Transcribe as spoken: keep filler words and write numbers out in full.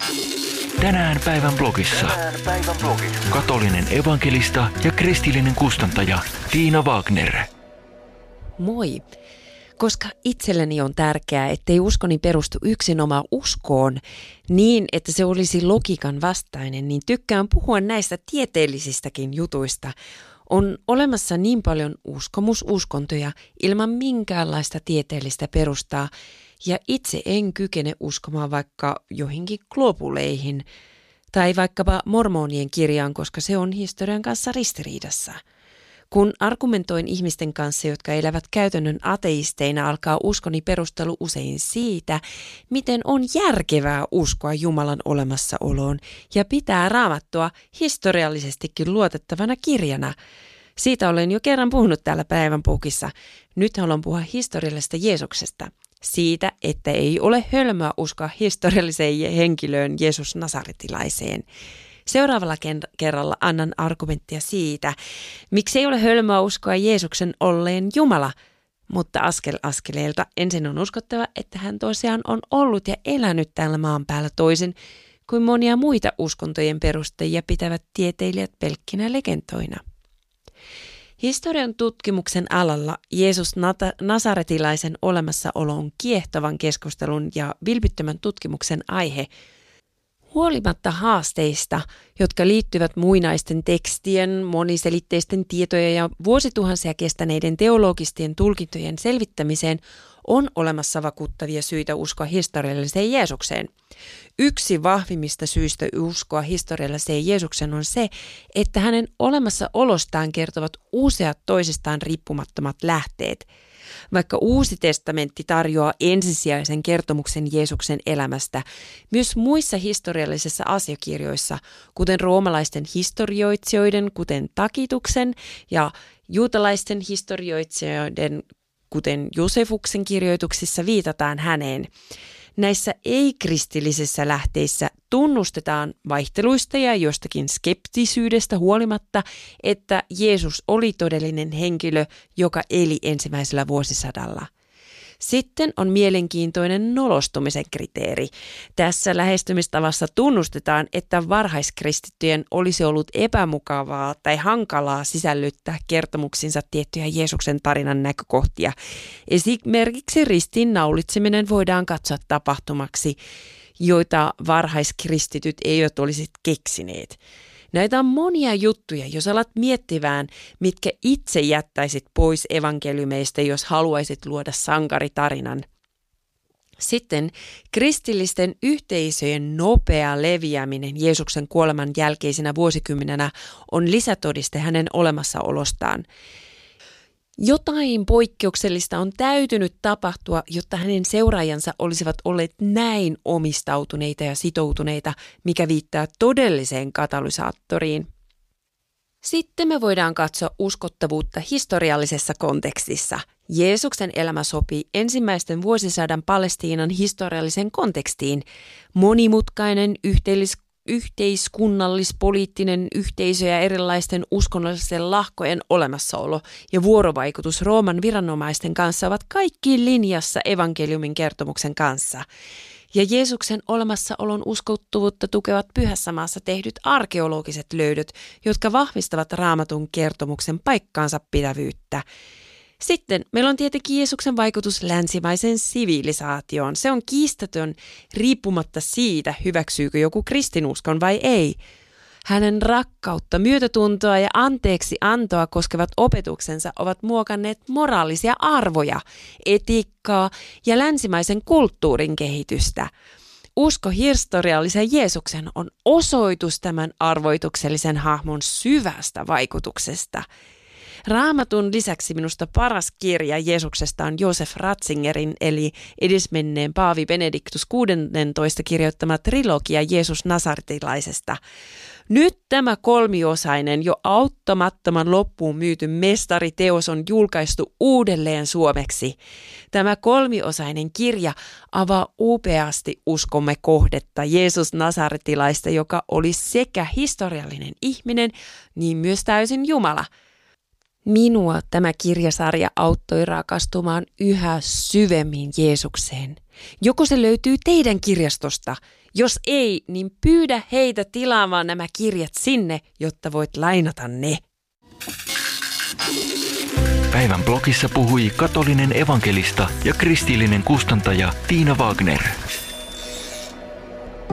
Tänään päivän blogissa. Tänään päivän blogissa. Katolinen evankelista ja kristillinen kustantaja Tiina Wagner. Moi! Koska itselleni on tärkeää, ettei uskoni perustu yksinomaan uskoon niin, että se olisi logiikan vastainen, niin tykkään puhua näistä tieteellisistäkin jutuista. On olemassa niin paljon uskomususkontoja ilman minkäänlaista tieteellistä perustaa, ja itse en kykene uskomaan vaikka joihinkin globuleihin tai vaikkapa mormonien kirjaan, koska se on historian kanssa ristiriidassa. Kun argumentoin ihmisten kanssa, jotka elävät käytännön ateisteina, alkaa uskoni perustelu usein siitä, miten on järkevää uskoa Jumalan olemassaoloon ja pitää Raamattua historiallisestikin luotettavana kirjana. Siitä olen jo kerran puhunut täällä päivän pukissa. Nyt haluan puhua historiallisesta Jeesuksesta. Siitä, että ei ole hölmöä uskoa historialliseen henkilöön Jeesus Nasaretilaiseen. Seuraavalla kerralla annan argumenttia siitä, miksi ei ole hölmöä uskoa Jeesuksen olleen Jumala, mutta askel askeleelta ensin on uskottava, että hän tosiaan on ollut ja elänyt täällä maan päällä toisin kuin monia muita uskontojen perustajia pitävät tieteilijät pelkkinä legendoina. Historian tutkimuksen alalla Jeesus Nasaretilaisen olemassaolo on kiehtovan keskustelun ja vilpittömän tutkimuksen aihe. Huolimatta haasteista, jotka liittyvät muinaisten tekstien, moniselitteisten tietojen ja vuosituhansia kestäneiden teologistien tulkintojen selvittämiseen, on olemassa vakuuttavia syitä uskoa historialliseen Jeesukseen. Yksi vahvimmista syistä uskoa historialliseen Jeesukseen on se, että hänen olemassaolostaan kertovat useat toisistaan riippumattomat lähteet. Vaikka Uusi testamentti tarjoaa ensisijaisen kertomuksen Jeesuksen elämästä, myös muissa historiallisissa asiakirjoissa, kuten roomalaisten historioitsijoiden, kuten Takituksen, ja juutalaisten historioitsijoiden, kuten Josefuksen kirjoituksissa, viitataan häneen. Näissä ei-kristillisissä lähteissä tunnustetaan vaihteluista ja jostakin skeptisyydestä huolimatta, että Jeesus oli todellinen henkilö, joka eli ensimmäisellä vuosisadalla. Sitten on mielenkiintoinen nolostumisen kriteeri. Tässä lähestymistavassa tunnustetaan, että varhaiskristittyjen olisi ollut epämukavaa tai hankalaa sisällyttää kertomuksinsa tiettyjä Jeesuksen tarinan näkökohtia. Esimerkiksi ristiin naulitseminen voidaan katsoa tapahtumaksi, joita varhaiskristityt eivät olisi keksineet. Näitä on monia juttuja, jos alat miettivään, mitkä itse jättäisit pois evankeliumeista, jos haluaisit luoda sankaritarinan. Sitten kristillisten yhteisöjen nopea leviäminen Jeesuksen kuoleman jälkeisenä vuosikymmenenä on lisätodiste hänen olemassaolostaan. Jotain poikkeuksellista on täytynyt tapahtua, jotta hänen seuraajansa olisivat olleet näin omistautuneita ja sitoutuneita, mikä viittaa todelliseen katalysaattoriin. Sitten me voidaan katsoa uskottavuutta historiallisessa kontekstissa. Jeesuksen elämä sopii ensimmäisten vuosisadan Palestiinan historialliseen kontekstiin. Monimutkainen yhteis- yhteiskunnallis-poliittinen yhteisö ja erilaisten uskonnollisten lahkojen olemassaolo ja vuorovaikutus Rooman viranomaisten kanssa ovat kaikki linjassa evankeliumin kertomuksen kanssa. Ja Jeesuksen olemassaolon uskottavuutta tukevat Pyhässä maassa tehdyt arkeologiset löydöt, jotka vahvistavat Raamatun kertomuksen paikkaansa pitävyyttä. Sitten meillä on tietenkin Jeesuksen vaikutus länsimaiseen sivilisaatioon. Se on kiistatön riippumatta siitä, hyväksyykö joku kristinuskon vai ei. Hänen rakkautta, myötätuntoa ja anteeksi antoa koskevat opetuksensa ovat muokanneet moraalisia arvoja, etiikkaa ja länsimaisen kulttuurin kehitystä. Usko historiallisen Jeesuksen on osoitus tämän arvoituksellisen hahmon syvästä vaikutuksesta. Raamatun lisäksi minusta paras kirja Jeesuksesta on Josef Ratzingerin eli edesmenneen paavi Benediktus kuusitoista kirjoittama trilogia Jeesus Nasaretilaisesta. Nyt tämä kolmiosainen, jo auttamattoman loppuun myyty mestariteos on julkaistu uudelleen suomeksi. Tämä kolmiosainen kirja avaa upeasti uskomme kohdetta Jeesus Nasaretilaista, joka oli sekä historiallinen ihminen, niin myös täysin Jumala. Minua tämä kirjasarja auttoi rakastumaan yhä syvemmin Jeesukseen. Joko se löytyy teidän kirjastosta, Jos ei, niin pyydä heitä tilaamaan nämä kirjat sinne, jotta voit lainata ne. Päivän blogissa puhui katolinen evankelista ja kristillinen kustantaja Tiina Wagner.